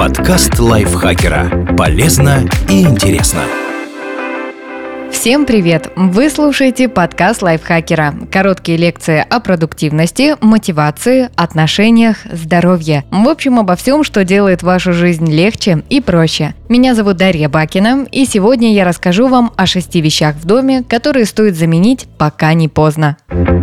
Подкаст лайфхакера. Полезно и интересно. Всем привет! Вы слушаете подкаст лайфхакера. Короткие лекции о продуктивности, мотивации, отношениях, здоровье. В общем, обо всем, что делает вашу жизнь легче и проще. Меня зовут Дарья Бакина, и сегодня я расскажу вам о 6 вещах в доме, которые стоит заменить, пока не поздно.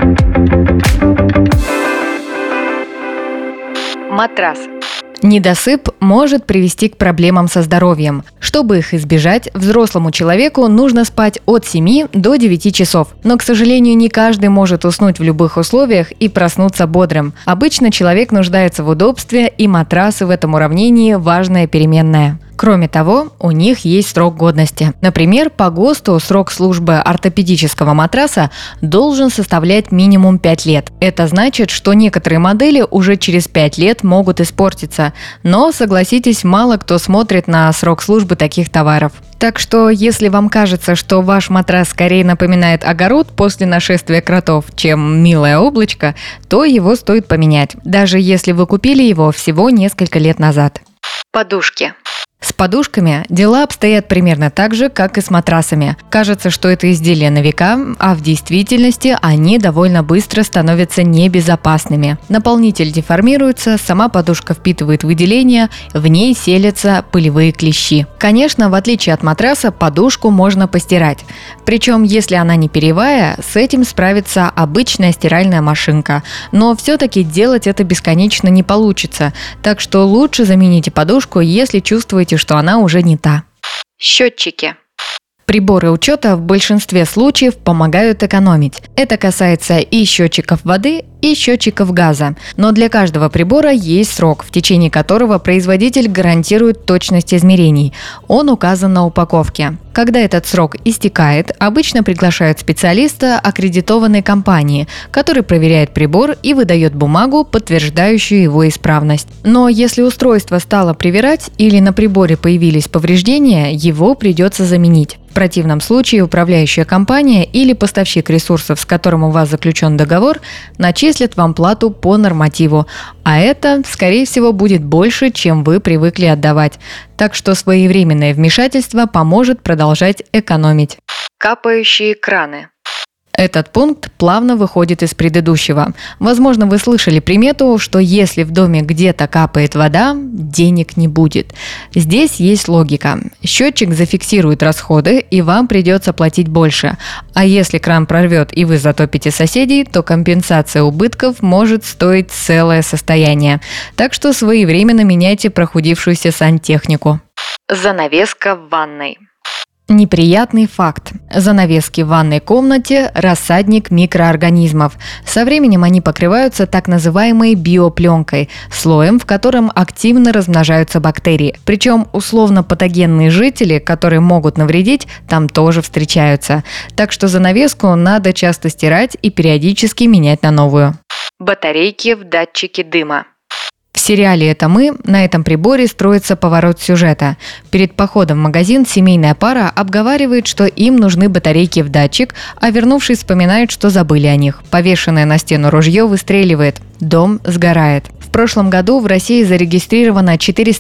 Матрас. Недосып может привести к проблемам со здоровьем. Чтобы их избежать, взрослому человеку нужно спать от 7 до 9 часов. Но, к сожалению, не каждый может уснуть в любых условиях и проснуться бодрым. Обычно человек нуждается в удобстве, и матрасы в этом уравнении – важная переменная. Кроме того, у них есть срок годности. Например, по ГОСТу срок службы ортопедического матраса должен составлять минимум 5 лет. Это значит, что некоторые модели уже через 5 лет могут испортиться. Но, согласитесь, мало кто смотрит на срок службы таких товаров. Так что, если вам кажется, что ваш матрас скорее напоминает огород после нашествия кротов, чем милое облачко, то его стоит поменять, даже если вы купили его всего несколько лет назад. Подушки. С подушками дела обстоят примерно так же, как и с матрасами. Кажется, что это изделие на века, а в действительности они довольно быстро становятся небезопасными. Наполнитель деформируется, сама подушка впитывает выделения, в ней селятся пылевые клещи. Конечно, в отличие от матраса, подушку можно постирать. Причем, если она не перьевая, с этим справится обычная стиральная машинка. Но все-таки делать это бесконечно не получится, так что лучше замените подушку, если чувствуете, что она уже не та. Счетчики. Приборы учета в большинстве случаев помогают экономить. Это касается и счетчиков воды, и счетчиков газа. Но для каждого прибора есть срок, в течение которого производитель гарантирует точность измерений. Он указан на упаковке. Когда этот срок истекает, обычно приглашают специалиста аккредитованной компании, который проверяет прибор и выдает бумагу, подтверждающую его исправность. Но если устройство стало привирать или на приборе появились повреждения, его придется заменить. В противном случае управляющая компания или поставщик ресурсов, с которым у вас заключен договор, начислят вам плату по нормативу, а это, скорее всего, будет больше, чем вы привыкли отдавать. Так что своевременное вмешательство поможет продолжать экономить. Капающие краны. Этот пункт плавно выходит из предыдущего. Возможно, вы слышали примету, что если в доме где-то капает вода, денег не будет. Здесь есть логика. Счетчик зафиксирует расходы, и вам придется платить больше. А если кран прорвет и вы затопите соседей, то компенсация убытков может стоить целое состояние. Так что своевременно меняйте прохудившуюся сантехнику. Занавеска в ванной. Неприятный факт. Занавески в ванной комнате – рассадник микроорганизмов. Со временем они покрываются так называемой биопленкой – слоем, в котором активно размножаются бактерии. Причем условно-патогенные жители, которые могут навредить, там тоже встречаются. Так что занавеску надо часто стирать и периодически менять на новую. Батарейки в датчике дыма. В сериале «Это мы» на этом приборе строится поворот сюжета. Перед походом в магазин семейная пара обговаривает, что им нужны батарейки в датчик, а вернувшись вспоминают, что забыли о них. Повешенное на стену ружье выстреливает. Дом сгорает. В прошлом году в России зарегистрировано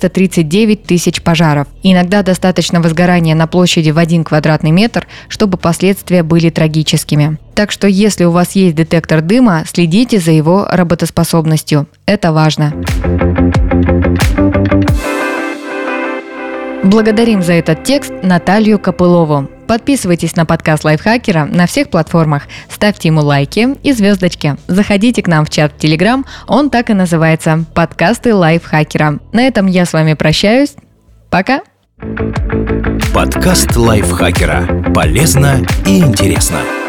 439 тысяч пожаров. Иногда достаточно возгорания на площади в 1 квадратный метр, чтобы последствия были трагическими. Так что если у вас есть детектор дыма, следите за его работоспособностью. Это важно. Благодарим за этот текст Наталью Копылову. Подписывайтесь на подкаст Лайфхакера на всех платформах, ставьте ему лайки и звездочки. Заходите к нам в чат в Телеграм, он так и называется – «Подкасты Лайфхакера». На этом я с вами прощаюсь. Пока! Подкаст Лайфхакера. Полезно и интересно.